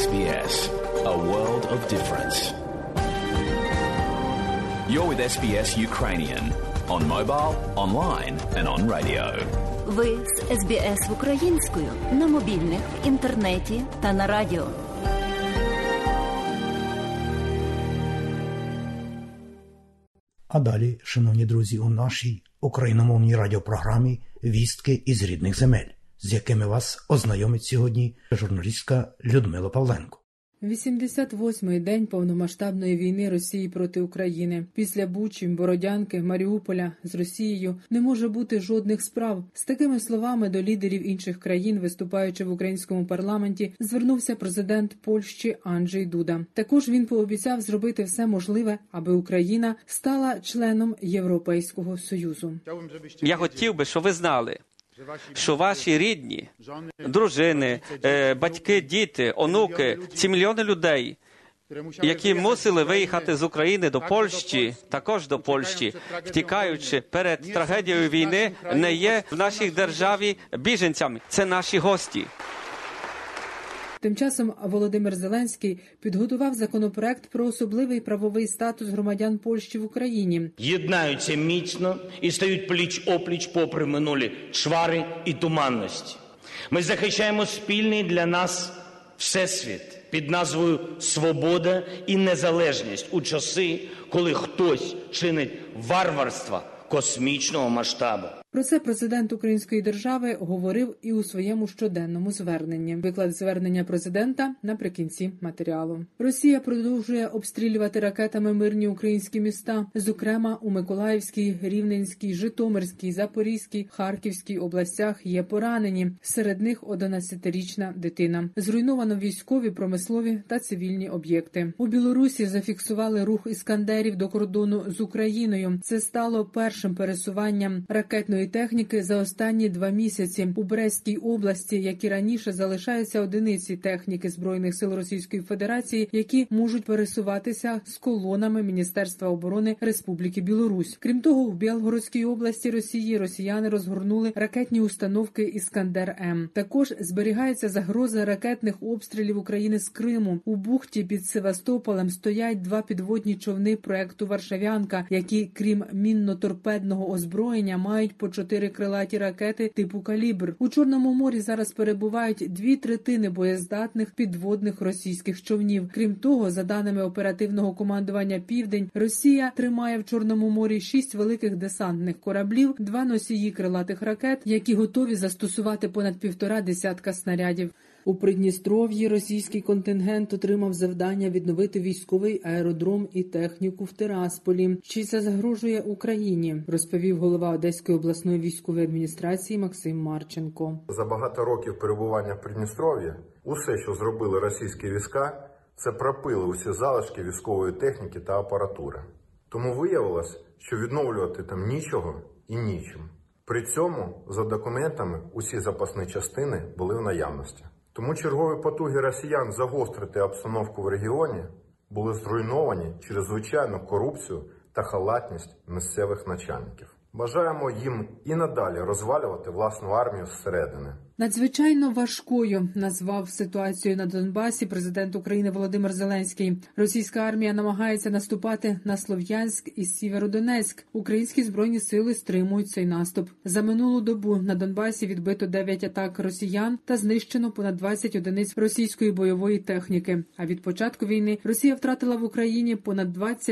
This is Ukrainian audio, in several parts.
SBS, a world of difference. You're with SBS Ukrainian on mobile, online and on radio. Ви з SBS українською на мобільних, в інтернеті та на радіо. А далі, шановні друзі, у нашій україномовній радіопрограмі «Вістки із рідних земель», з якими вас ознайомить сьогодні журналістка Людмила Павленко. 88-й день повномасштабної війни Росії проти України. Після Бучі, Бородянки, Маріуполя з Росією не може бути жодних справ. З такими словами до лідерів інших країн, виступаючи в українському парламенті, звернувся президент Польщі Анджей Дуда. Також він пообіцяв зробити все можливе, аби Україна стала членом Європейського Союзу. Я хотів би, щоб ви знали, що ваші рідні, дружини, батьки, діти, онуки, ці мільйони людей, які мусили виїхати з України до Польщі, також до Польщі, втікаючи перед трагедією війни, не є в нашій державі біженцями. Це наші гості. Тим часом Володимир Зеленський підготував законопроект про особливий правовий статус громадян Польщі в Україні. Єднаються міцно і стають пліч-опліч попри минулі чвари і туманності. Ми захищаємо спільний для нас всесвіт під назвою «Свобода і незалежність» у часи, коли хтось чинить варварства космічного масштабу. Про це президент Української держави говорив і у своєму щоденному зверненні. Виклад звернення президента наприкінці матеріалу. Росія продовжує обстрілювати ракетами мирні українські міста, зокрема у Миколаївській, Рівненській, Житомирській, Запорізькій, Харківській областях є поранені. Серед них 11-річна дитина. Зруйновано військові, промислові та цивільні об'єкти. У Білорусі зафіксували рух іскандерів до кордону з Україною. Це стало першим пересуванням ракетної техніки за останні 2 місяці. У Брестській області, як і раніше, залишаються одиниці техніки Збройних сил Російської Федерації, які можуть пересуватися з колонами Міністерства оборони Республіки Білорусь. Крім того, в Білгородській області Росії росіяни розгорнули ракетні установки «Іскандер-М». Також зберігається загроза ракетних обстрілів України з Криму. У бухті під Севастополем стоять 2 підводні човни проекту «Варшавянка», які, крім мінно-торпедного озброєння, мають по 4 крилаті ракети типу «Калібр». У Чорному морі зараз перебувають 2/3 боєздатних підводних російських човнів. Крім того, за даними оперативного командування «Південь», Росія тримає в Чорному морі 6 великих десантних кораблів, 2 носії крилатих ракет, які готові застосувати понад 1,5 десятка снарядів. У Придністров'ї російський контингент отримав завдання відновити військовий аеродром і техніку в Тирасполі. Чи це загрожує Україні, розповів голова Одеської обласної військової адміністрації Максим Марченко. За багато років перебування в Придністров'ї усе, що зробили російські війська, це пропили усі залишки військової техніки та апаратури. Тому виявилось, що відновлювати там нічого і нічим. При цьому, за документами, усі запасні частини були в наявності. Тому чергові потуги росіян загострити обстановку в регіоні були зруйновані через звичайну корупцію та халатність місцевих начальників. Бажаємо їм і надалі розвалювати власну армію зсередини. Надзвичайно важкою назвав ситуацію на Донбасі президент України Володимир Зеленський. Російська армія намагається наступати на Слов'янськ і Сєвєродонецьк. Українські збройні сили стримують цей наступ. За минулу добу на Донбасі відбито 9 атак росіян та знищено понад 20 одиниць російської бойової техніки. А від початку війни Росія втратила в Україні понад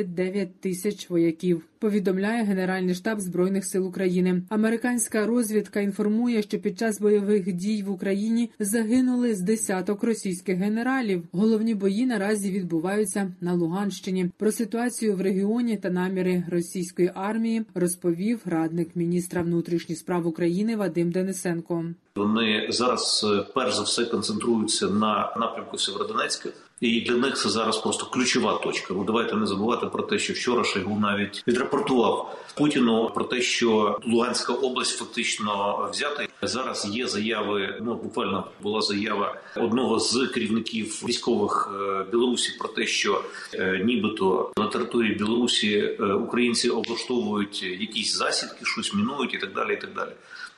29 тисяч вояків, повідомляє Генеральний штаб Збройних сил України. Американська розвідка інформує, що під час бойових дій в Україні загинули з десяток російських генералів. Головні бої наразі відбуваються на Луганщині. Про ситуацію в регіоні та наміри російської армії розповів радник міністра внутрішніх справ України Вадим Денисенко. Вони зараз перш за все концентруються на напрямку Сєвєродонецька. І для них це зараз просто ключова точка. Давайте не забувати про те, що вчора Шойгу навіть відрапортував Путіну про те, що Луганська область фактично взята. Зараз є заяви, буквально була заява одного з керівників військових Білорусі про те, що нібито на території Білорусі українці облаштовують якісь засідки, щось мінують і так далі, і так далі.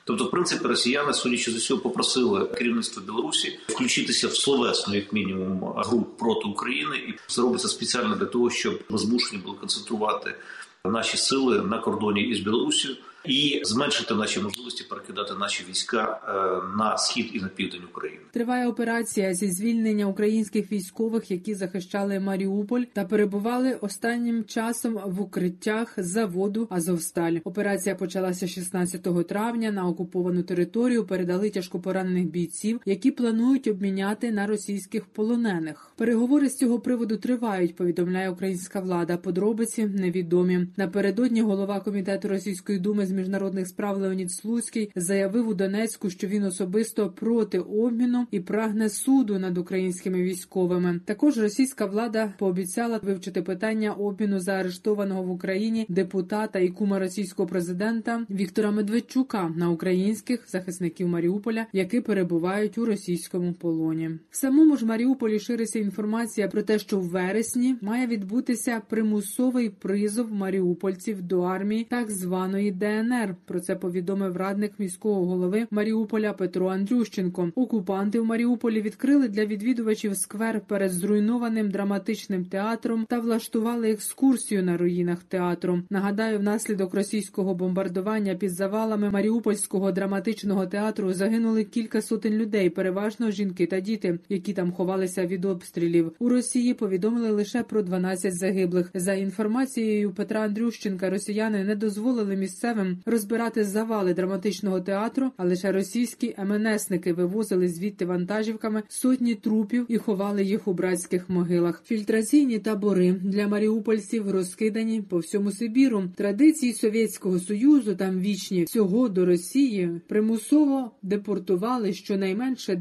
Тобто, в принципі, росіяни, судячи з усього, попросили керівництво Білорусі включитися в словесну, як мінімум, гру проти України, і це робиться спеціально для того, щоб ми змушені були концентрувати наші сили на кордоні із Білорусією і зменшити наші можливості перекидати наші війська на схід і на південь України. Триває операція зі звільнення українських військових, які захищали Маріуполь та перебували останнім часом в укриттях заводу «Азовсталь». Операція почалася 16 травня. На окуповану територію передали тяжкопоранених бійців, які планують обміняти на російських полонених. Переговори з цього приводу тривають, повідомляє українська влада. Подробиці невідомі. Напередодні голова комітету Російської думи з міжнародних справ Леонід Слуцький заявив у Донецьку, що він особисто проти обміну і прагне суду над українськими військовими. Також російська влада пообіцяла вивчити питання обміну заарештованого в Україні депутата і кума російського президента Віктора Медведчука на українських захисників Маріуполя, які перебувають у російському полоні. В самому ж Маріуполі шириться інформація про те, що в вересні має відбутися примусовий призов маріупольців до армії так званої ДНР. Про це повідомив радник міського голови Маріуполя Петро Андрющенко. Окупанти в Маріуполі відкрили для відвідувачів сквер перед зруйнованим драматичним театром та влаштували екскурсію на руїнах театру. Нагадаю, внаслідок російського бомбардування під завалами Маріупольського драматичного театру загинули кілька сотень людей, переважно жінки та діти, які там ховалися від обстрілів. У Росії повідомили лише про 12 загиблих. За інформацією Петра Андрющенка, росіяни не дозволили місцевим розбирати завали драматичного театру, а лише російські МНСники вивозили звідти вантажівками сотні трупів і ховали їх у братських могилах. Фільтраційні табори для маріупольців розкидані по всьому Сибіру. Традиції Совєтського Союзу там вічні. Всього до Росії примусово депортували щонайменше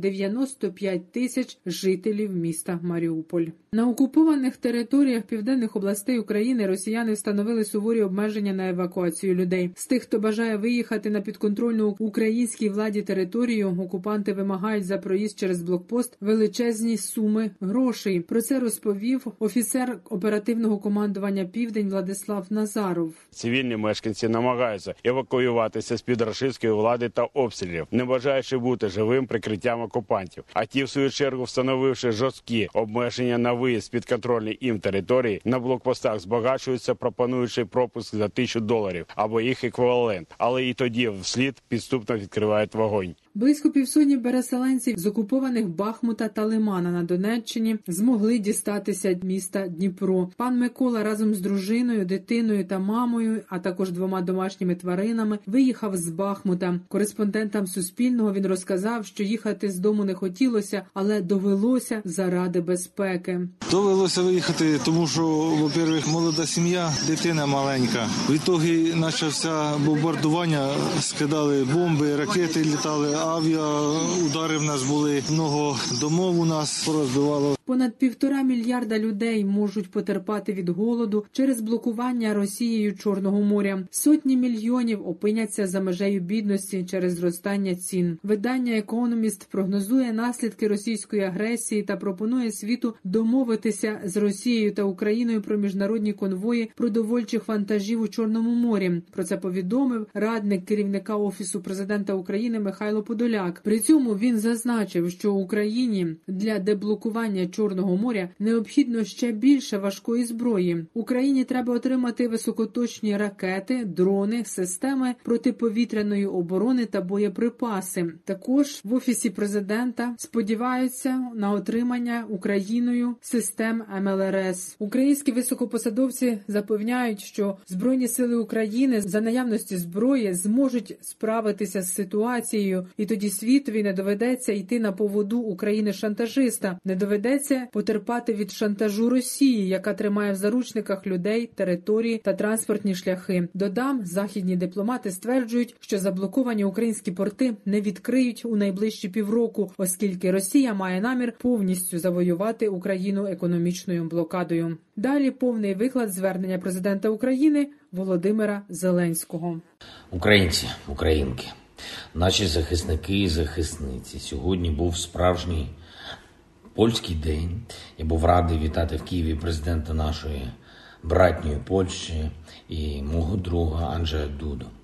95 тисяч жителів міста Маріуполь. На окупованих територіях південних областей України росіяни встановили суворі обмеження на евакуацію людей. З тих, хто бажає виїхати на підконтрольну українській владі територію, окупанти вимагають за проїзд через блокпост величезні суми грошей. Про це розповів офіцер оперативного командування «Південь» Владислав Назаров. Цивільні мешканці намагаються евакуюватися з-під рашистської влади та обстрілів, не бажаючи бути живим прикриттям окупантів. А ті, в свою чергу, встановивши жорсткі обмеження на виїзд з підконтрольної їм території, на блокпостах збагачуються, пропонуючи пропуск за $1000 або їх еквівалент. Але і тоді вслід підступно відкривають вогонь. Близько півсотні переселенців з окупованих Бахмута та Лимана на Донеччині змогли дістатися міста Дніпро. Пан Микола разом з дружиною, дитиною та мамою, а також 2 домашніми тваринами, виїхав з Бахмута. Кореспондентам Суспільного він розказав, що їхати з дому не хотілося, але довелося заради безпеки. Довелося виїхати, тому що, во-первых, молода сім'я, дитина маленька. Відтоді почався бомбардування, скидали бомби, ракети літали. Авіаудари в нас були, много домов у нас порозбивало. Понад 1,5 мільярда людей можуть потерпати від голоду через блокування Росією Чорного моря. Сотні мільйонів опиняться за межею бідності через зростання цін. Видання «Економіст» прогнозує наслідки російської агресії та пропонує світу домовитися з Росією та Україною про міжнародні конвої продовольчих вантажів у Чорному морі. Про це повідомив радник керівника Офісу президента України Михайло Подоляк. При цьому він зазначив, що Україні для деблокування Чорного моря необхідно ще більше важкої зброї. Україні треба отримати високоточні ракети, дрони, системи протиповітряної оборони та боєприпаси. Також в Офісі президента сподіваються на отримання Україною систем МЛРС. Українські високопосадовці запевняють, що Збройні сили України за наявності зброї зможуть справитися з ситуацією, і тоді світові не доведеться йти на поводу України-шантажиста, не доведеться потерпати від шантажу Росії, яка тримає в заручниках людей, території та транспортні шляхи. Додам, західні дипломати стверджують, що заблоковані українські порти не відкриють у найближчі півроку, оскільки Росія має намір повністю завоювати Україну економічною блокадою. Далі повний виклад звернення президента України Володимира Зеленського. Українці, українки, наші захисники і захисниці. Сьогодні був справжній польський день. Я був радий вітати в Києві президента нашої братньої Польщі і мого друга Анджея Дуду.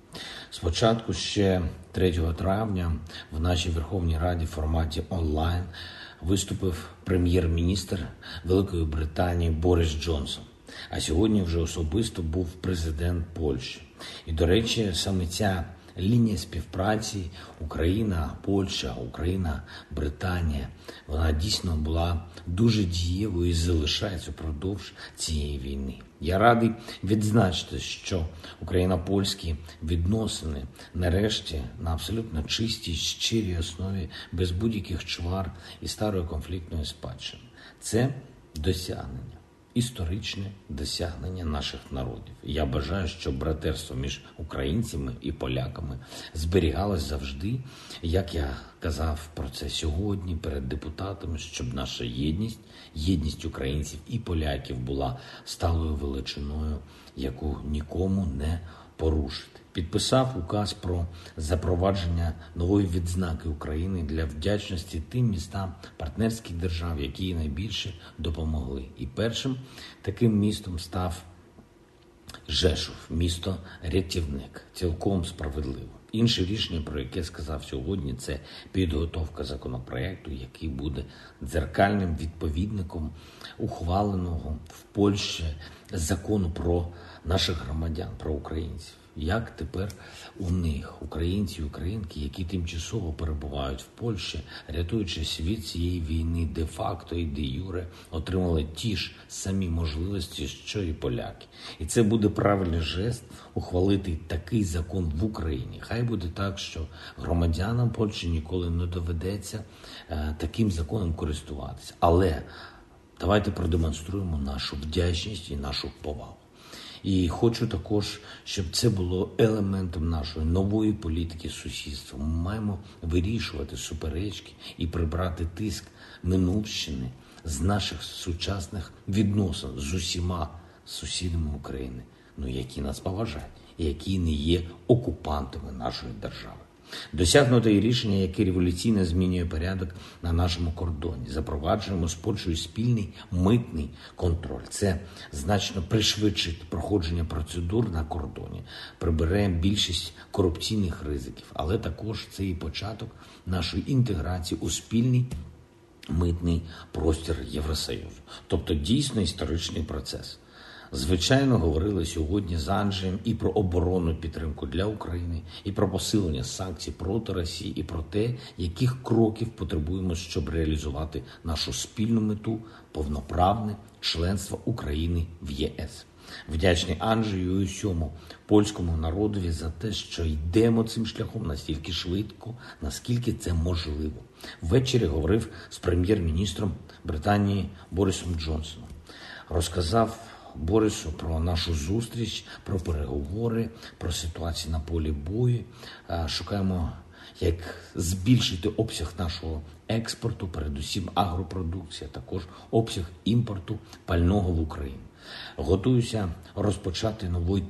Спочатку ще 3 травня в нашій Верховній Раді в форматі онлайн виступив прем'єр-міністр Великої Британії Борис Джонсон. А сьогодні вже особисто був президент Польщі. І, до речі, саме ця лінія співпраці Україна-Польща, Україна-Британія, вона дійсно була дуже дієвою і залишається впродовж цієї війни. Я радий відзначити, що україно-польські відносини нарешті на абсолютно чистій, щирій основі, без будь-яких чвар і старої конфліктної спадщини. Це досягнення. Історичне досягнення наших народів. Я бажаю, щоб братерство між українцями і поляками зберігалось завжди, як я казав про це сьогодні перед депутатами, щоб наша єдність українців і поляків була сталою величиною, яку нікому не порушити. Підписав указ про запровадження нової відзнаки України для вдячності тим містам партнерських держав, які їй найбільше допомогли. І першим таким містом став Жешув, місто-рятівник, цілком справедливо. Інше рішення, про яке сказав сьогодні, це підготовка законопроекту, який буде дзеркальним відповідником ухваленого в Польщі закону про наших громадян, про українців. Як тепер у них, українці і українки, які тимчасово перебувають в Польщі, рятуючись від цієї війни де-факто і де-юре, отримали ті ж самі можливості, що і поляки. І це буде правильний жест ухвалити такий закон в Україні. Хай буде так, що громадянам Польщі ніколи не доведеться таким законом користуватися. Але давайте продемонструємо нашу вдячність і нашу повагу. І хочу також, щоб це було елементом нашої нової політики сусідства. Ми маємо вирішувати суперечки і прибрати тиск минувщини з наших сучасних відносин з усіма сусідами України, які нас поважають і які не є окупантами нашої держави. Досягнуте рішення, яке революційно змінює порядок на нашому кордоні. Запроваджуємо з Польщею спільний митний контроль. Це значно пришвидшить проходження процедур на кордоні, прибере більшість корупційних ризиків, але також це і початок нашої інтеграції у спільний митний простір Євросоюзу. Тобто дійсно історичний процес. Звичайно, говорили сьогодні з Анджеєм і про оборонну підтримку для України, і про посилення санкцій проти Росії, і про те, яких кроків потребуємо, щоб реалізувати нашу спільну мету – повноправне членство України в ЄС. Вдячний Анджею і усьому польському народові за те, що йдемо цим шляхом настільки швидко, наскільки це можливо. Ввечері говорив з прем'єр-міністром Британії Борисом Джонсоном. Розказав Борису про нашу зустріч, про переговори, про ситуацію на полі бою. Шукаємо, як збільшити обсяг нашого експорту, передусім агропродукція, також обсяг імпорту пального в Україну. Готуюся розпочати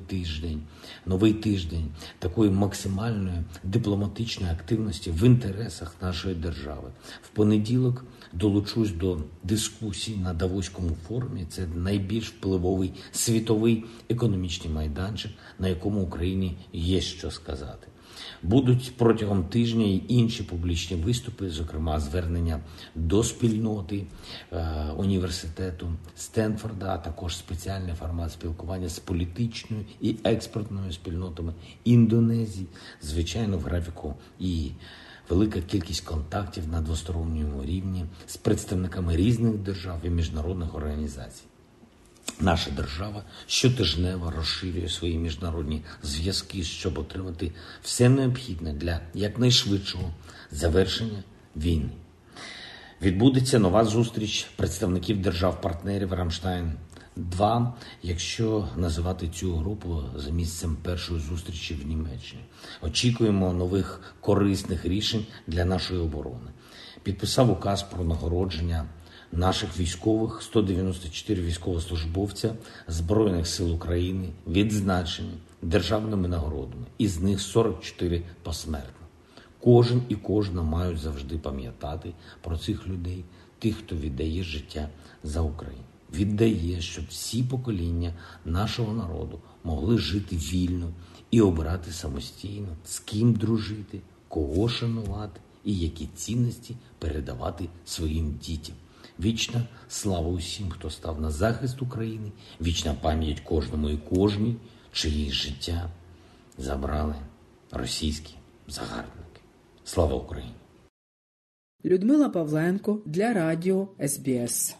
новий тиждень такої максимальної дипломатичної активності в інтересах нашої держави. В понеділок долучусь до дискусій на Давоському форумі. Це найбільш впливовий світовий економічний майданчик, на якому Україні є що сказати. Будуть протягом тижня і інші публічні виступи, зокрема звернення до спільноти університету Стенфорда, а також спеціальний формат спілкування з політичною і експертною спільнотами Індонезії, звичайно, в графіку і велика кількість контактів на двосторонньому рівні з представниками різних держав і міжнародних організацій. Наша держава щотижнево розширює свої міжнародні зв'язки, щоб отримати все необхідне для якнайшвидшого завершення війни. Відбудеться нова зустріч представників держав-партнерів Рамштайн-2, якщо називати цю групу за місцем першої зустрічі в Німеччині. Очікуємо нових корисних рішень для нашої оборони. Підписав указ про нагородження наших військових, 194 військовослужбовця Збройних сил України відзначені державними нагородами, із них 44 посмертно. Кожен і кожна мають завжди пам'ятати про цих людей, тих, хто віддає життя за Україну. віддає, щоб всі покоління нашого народу могли жити вільно і обирати самостійно, з ким дружити, кого шанувати і які цінності передавати своїм дітям. Вічна слава усім, хто став на захист України, вічна пам'ять кожному і кожній, чиї життя забрали російські загарбники. Слава Україні! Людмила Павленко для радіо СБС.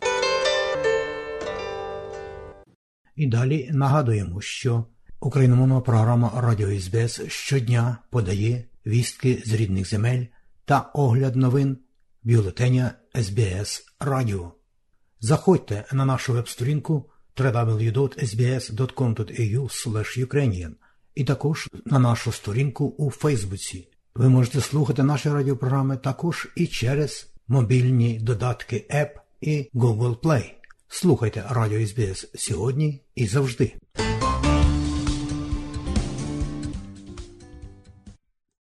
І далі нагадуємо, що україномовна програма Радіо СБС щодня подає вістки з рідних земель та огляд новин бюлетеня СБС Радіо. Заходьте на нашу веб-сторінку www.sbs.com.au/ukrainian і також на нашу сторінку у Фейсбуці. Ви можете слухати наші радіопрограми також і через мобільні додатки App і Google Play. Слухайте Радіо СБС сьогодні і завжди.